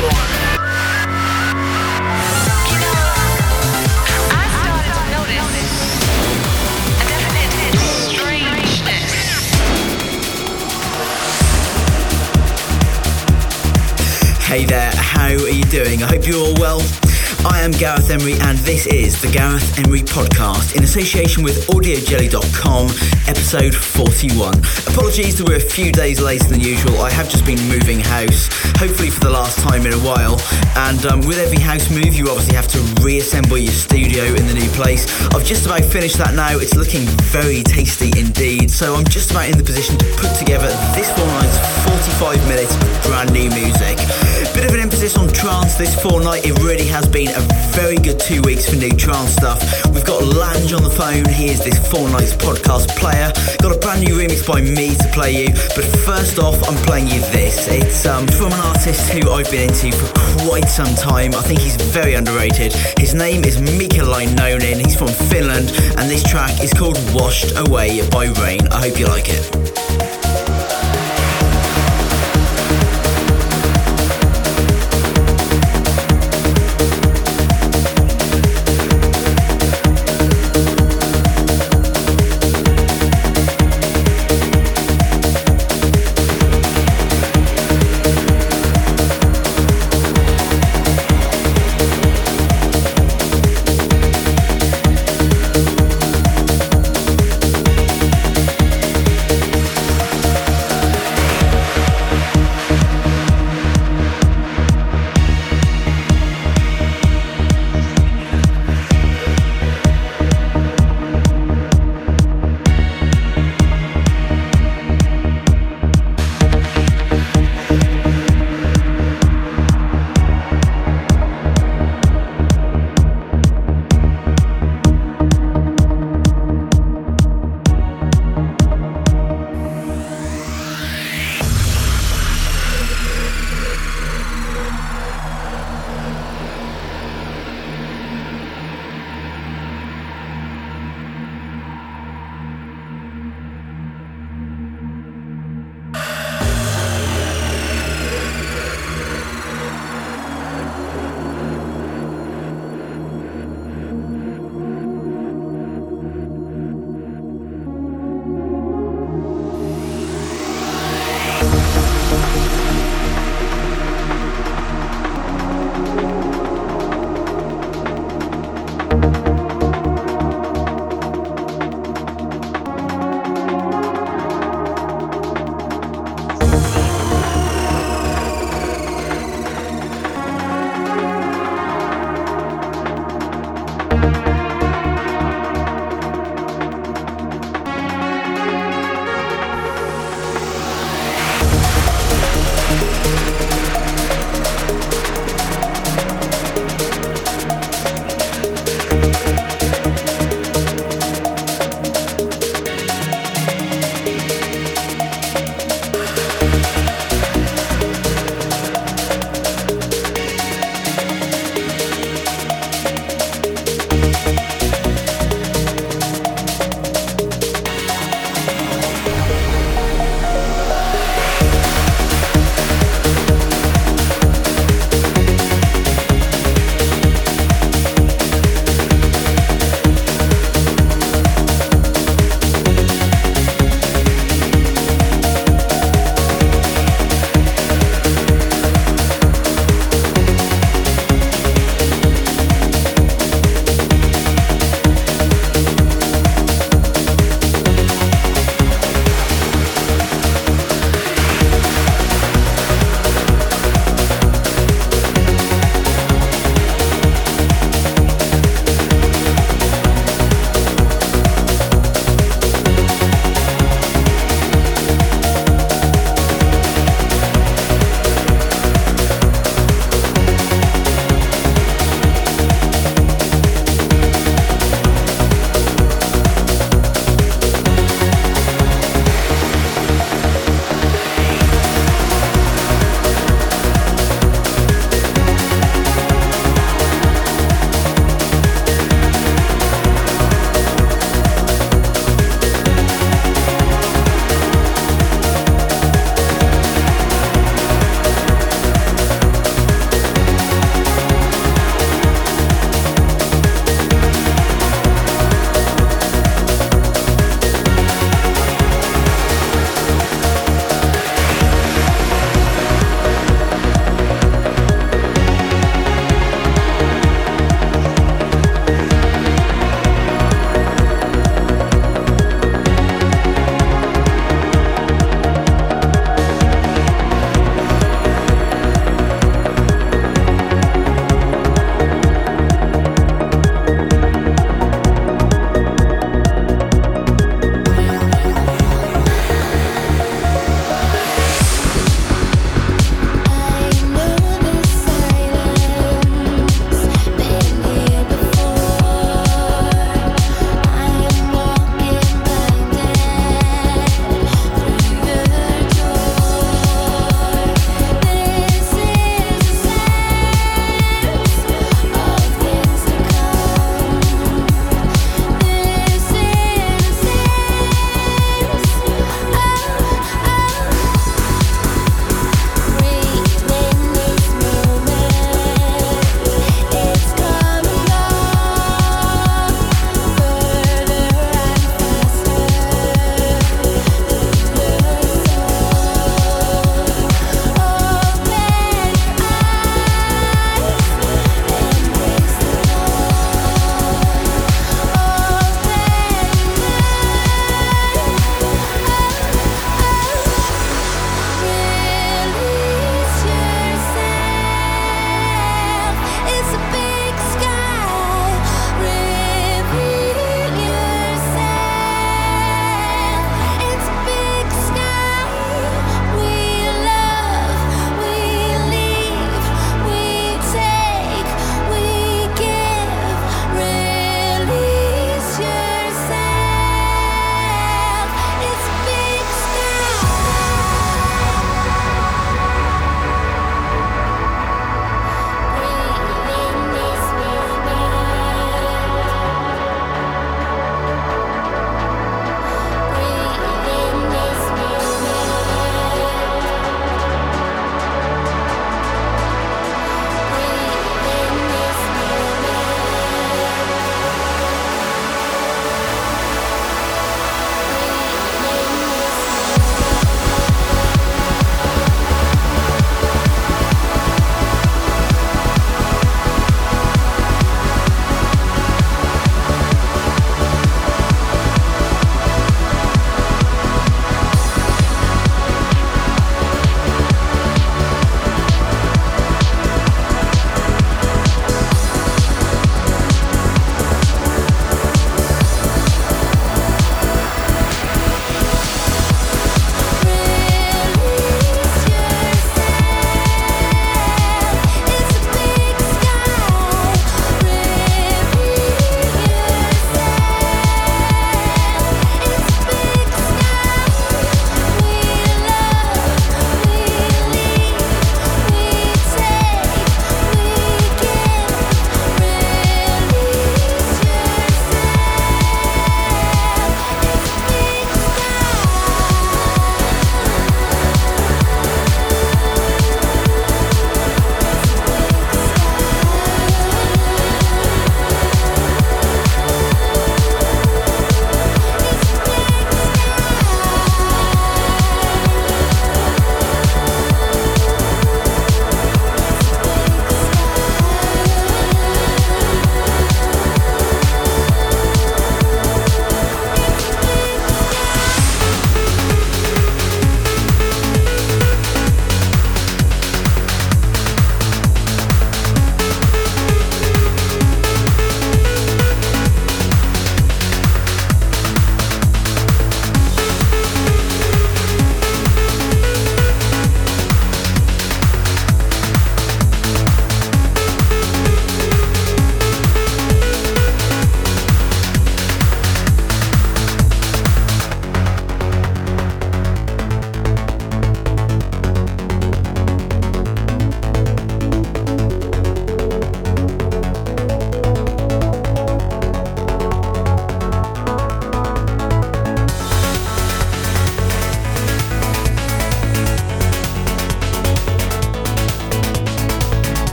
Hey there, how are you doing? I hope you're all well. I am Gareth Emery and this is the Gareth Emery Podcast in association with AudioJelly.com, episode 41. Apologies that we're a few days later than usual. I have just been moving house, hopefully for the last time in a while. And with every house move, you obviously have to reassemble your studio in the new place. I've just about finished that now. It's looking very tasty indeed. So I'm just about in the position to put together this fortnight's 45 minutes of brand new music. Bit of an emphasis on trance this fortnight. It really has been a very good 2 weeks for new trance stuff. We've got Lange on the phone. He is this fortnight's podcast player. Got a brand new remix by me to play you. But first off, I'm playing you this. It's from an artist who I've been into for quite some time. I think he's very underrated. His name is Mika Lainonen. He's from Finland, and this track is called Washed Away by Rain. I hope you like it.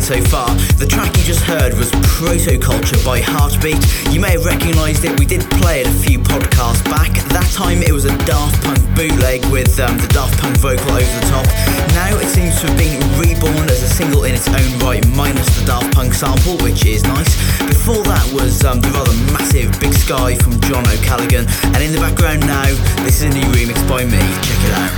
played so far. The track you just heard was Protoculture by Heartbeat. You may have recognised it, we did play it a few podcasts back. That time it was a Daft Punk bootleg with the Daft Punk vocal over the top. Now it seems to have been reborn as a single in its own right, minus the Daft Punk sample, which is nice. Before that was the rather massive Big Sky from John O'Callaghan, and in the background now, this is a new remix by me. Check it out.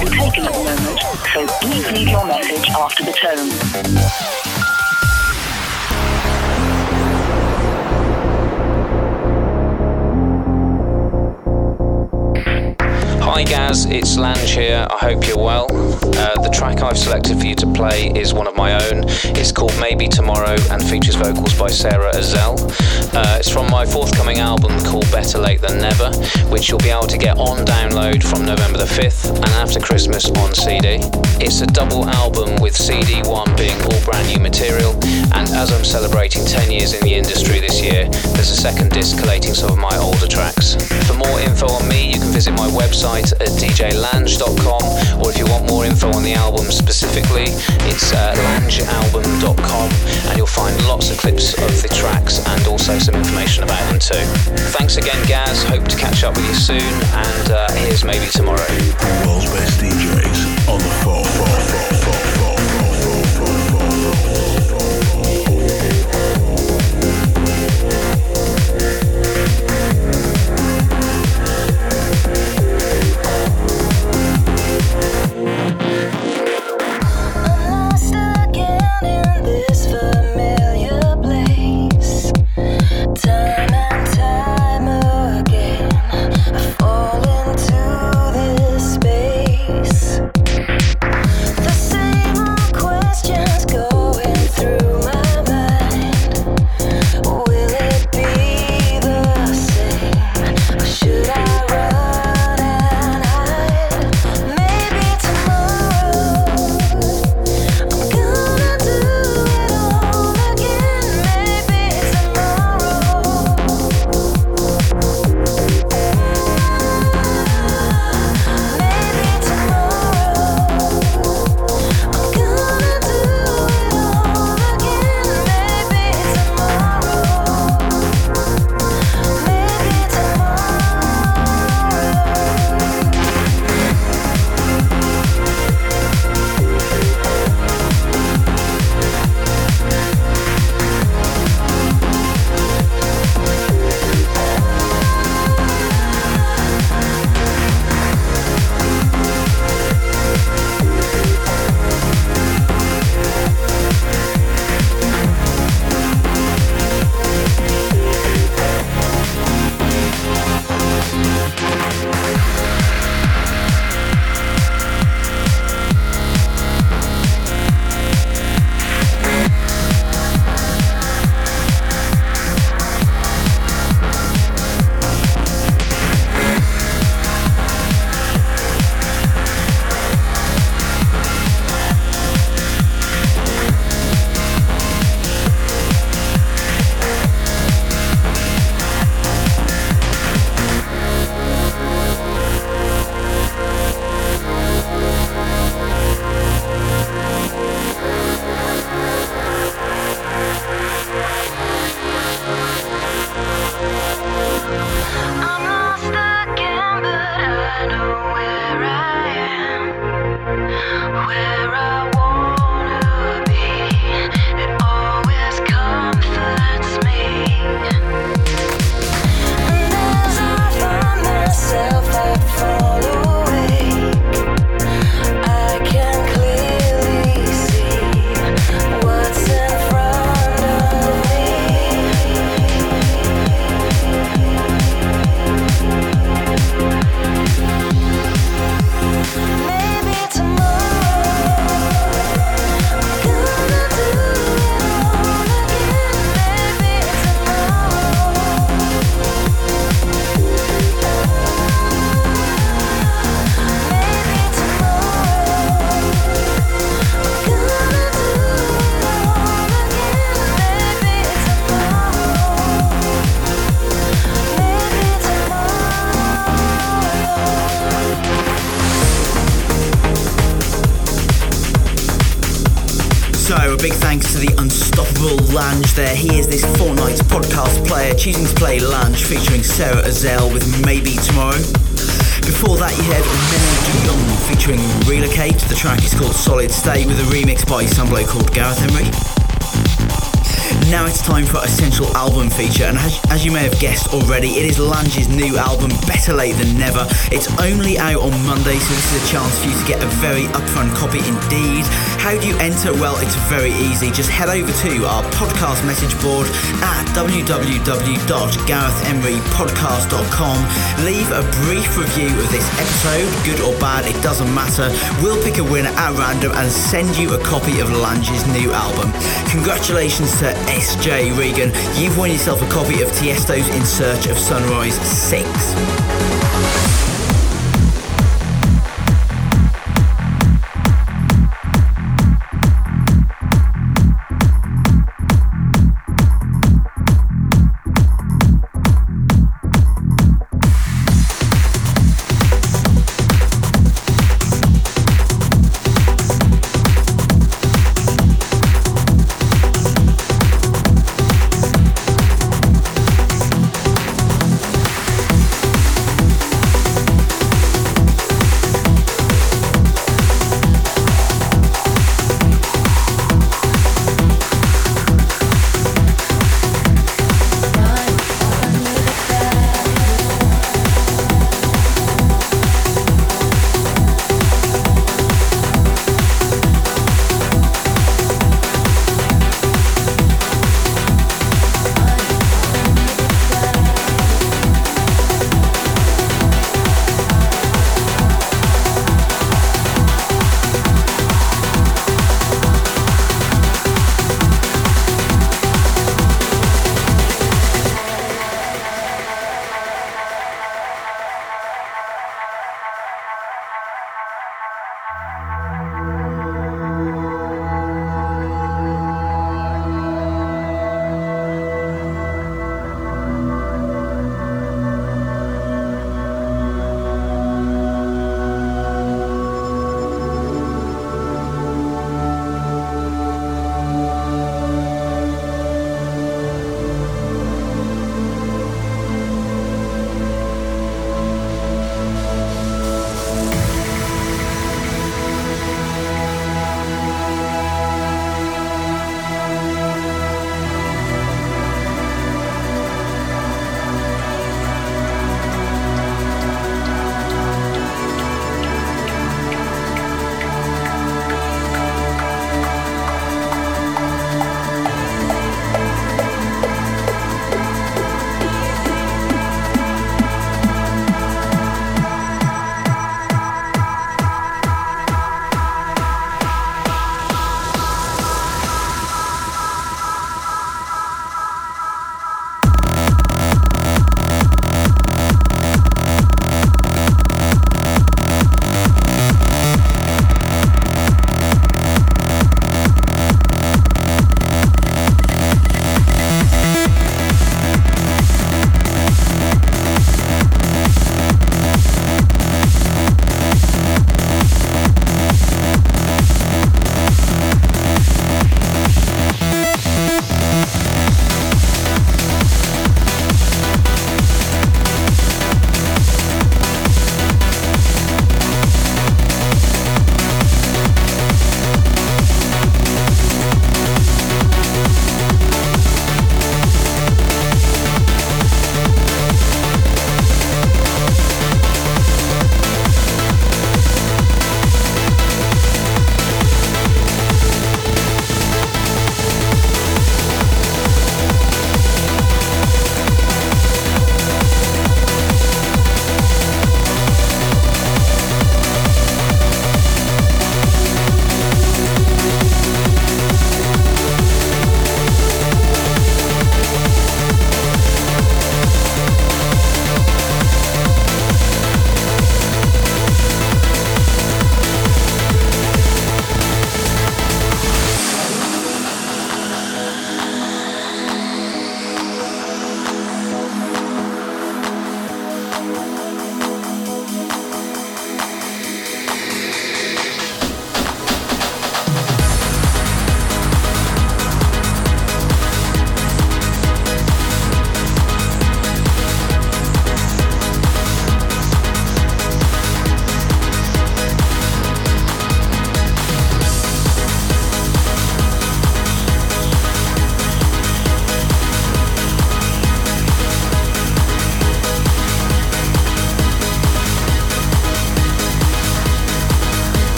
be taken at the moment, so please leave your message after the tone. Hi Gaz, it's Lange here, I hope you're well. The track I've selected for you to play is one of my own. It's called Maybe Tomorrow and features vocals by Sarah Azell. It's from my forthcoming album called Better Late Than Never, which you'll be able to get on download from November the 5th and after Christmas on CD. It's a double album with CD 1 being all brand new material, and as I'm celebrating 10 years in the industry this year, there's a second disc collating some of my older tracks. For more info on me, you can visit my website at djlange.com, or if you want more info on the album specifically, it's langealbum.com, and you'll find lots of clips of the tracks and also some information about them too. Thanks again Gaz, hope to catch up with you soon, and here's Maybe Tomorrow. The world's best DJs on the floor. So, a big thanks to the unstoppable Lange there. He is this fortnight's podcast player, choosing to play Lange featuring Sarah Azell with Maybe Tomorrow. Before that you heard Mene Young featuring Relocate. The track is called Solid State with a remix by some bloke called Gareth Emery. Now it's time for Essential Album feature, and as you may have guessed already, it is Lange's new album, Better Late Than Never. It's only out on Monday, so this is a chance for you to get a very upfront copy indeed. How do you enter? Well, it's very easy. Just head over to our podcast message board at www.GarethEmeryPodcast.com. Leave a brief review of this episode, good or bad, it doesn't matter. We'll pick a winner at random and send you a copy of Lange's new album. Congratulations to SJ Regan. You've won yourself a copy of Tiesto's In Search of Sunrise 6.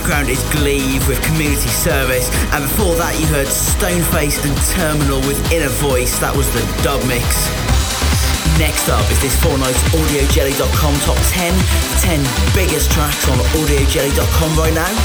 background is Gleave with Community Service, and before that you heard Stoneface and Terminal with Inner Voice. That was the dub mix. Next up is this fortnight's AudioJelly.com top 10, 10 biggest tracks on AudioJelly.com right now.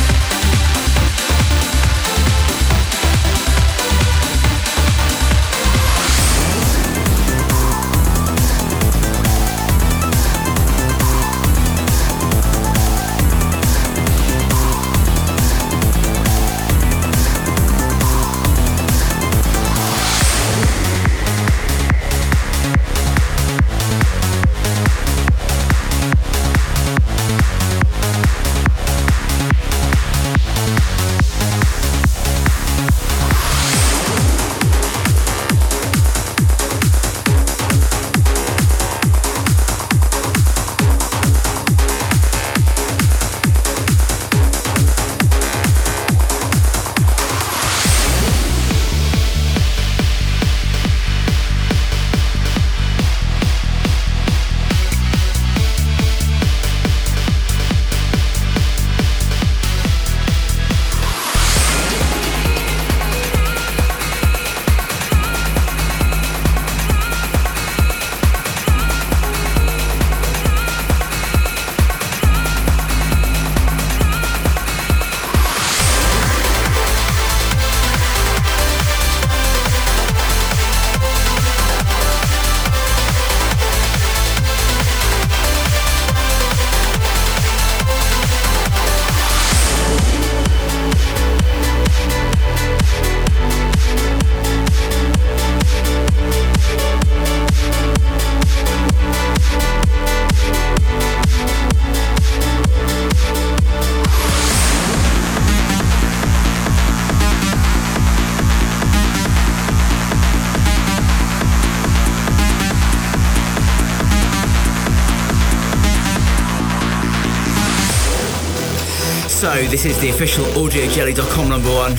So this is the official AudioJelly.com number one.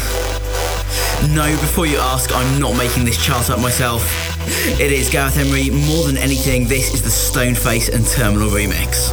No, before you ask, I'm not making this chart up myself. It is Gareth Emery. More than anything, this is the Stoneface and Terminal remix.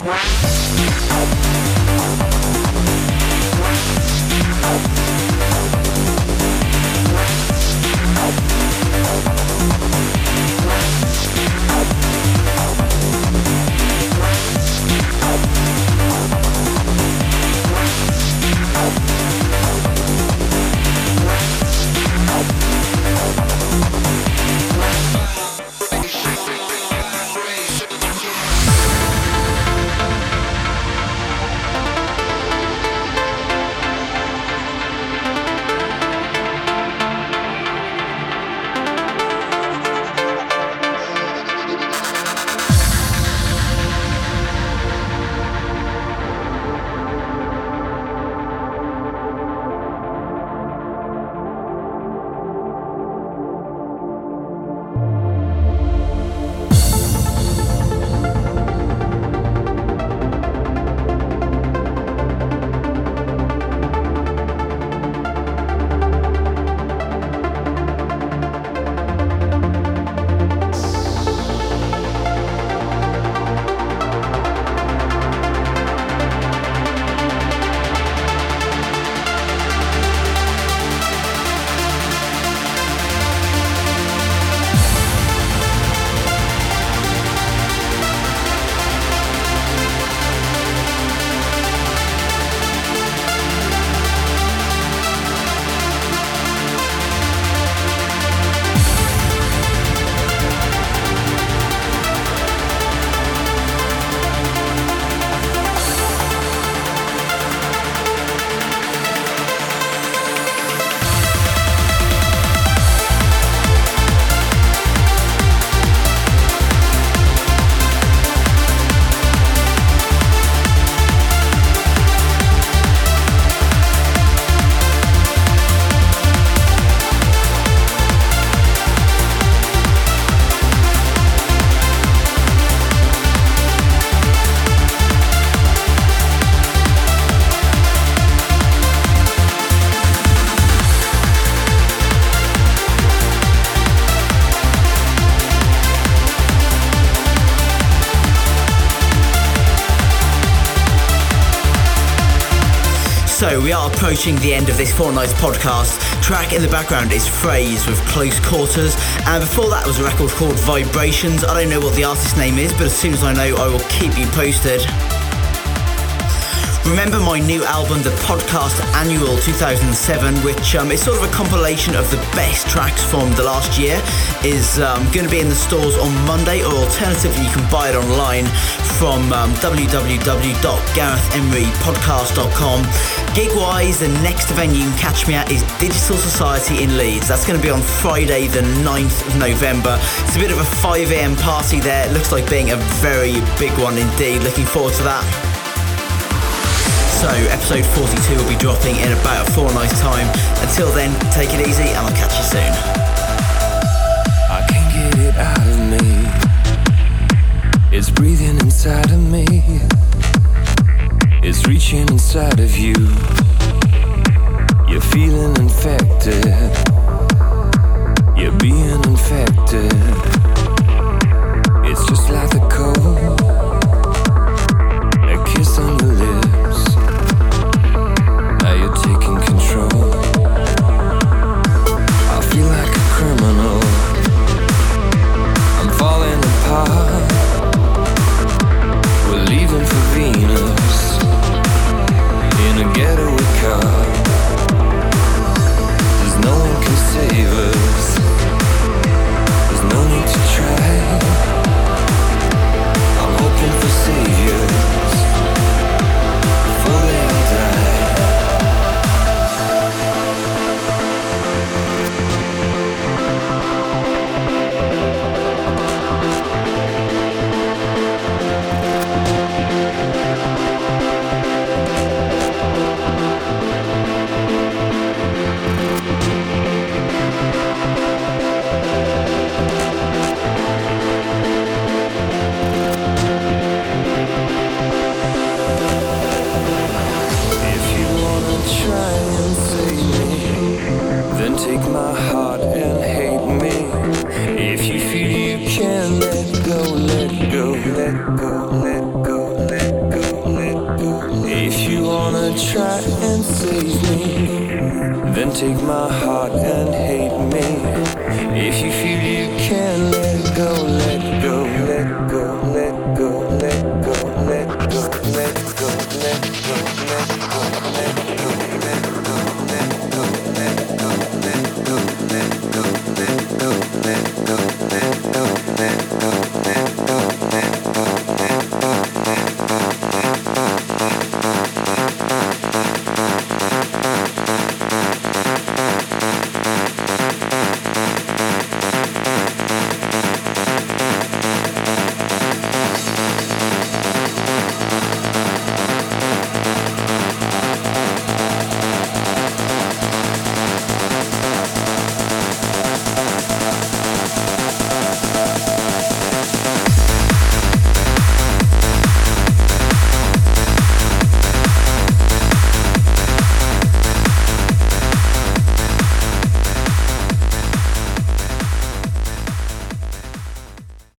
So we are approaching the end of this fortnight's podcast. Track in the background is Phrase with Close Quarters, and before that was a record called Vibrations. I don't know what the artist's name is, but as soon as I know, I will keep you posted. Remember my new album, The Podcast Annual 2007, which is sort of a compilation of the best tracks from the last year, is going to be in the stores on Monday, or alternatively you can buy it online from www.garethemrypodcast.com. Gig-wise, the next venue you can catch me at is Digital Society in Leeds. That's going to be on Friday the 9th of November. It's a bit of a 5 a.m. party there. It looks like being a very big one indeed. Looking forward to that. So, episode 42 will be dropping in about a fortnight's time. Until then, take it easy and I'll catch you soon. I can't get it out of me. It's breathing inside of me. It's reaching inside of you. You're feeling infected. You're being infected. It's just like the cold. A kiss on the lips. Now you're taking control. I feel like a criminal. I'm falling apart. We're leaving for Venus in a getaway car. 'Cause no one can save us. There's no need to try. I'm hoping for saviors before they all die. Then take my heart and hate me. If you feel you can let go, let go, let go, let go, let go. wanna try and save me, then take my heart and hate me. If you feel you can let go, let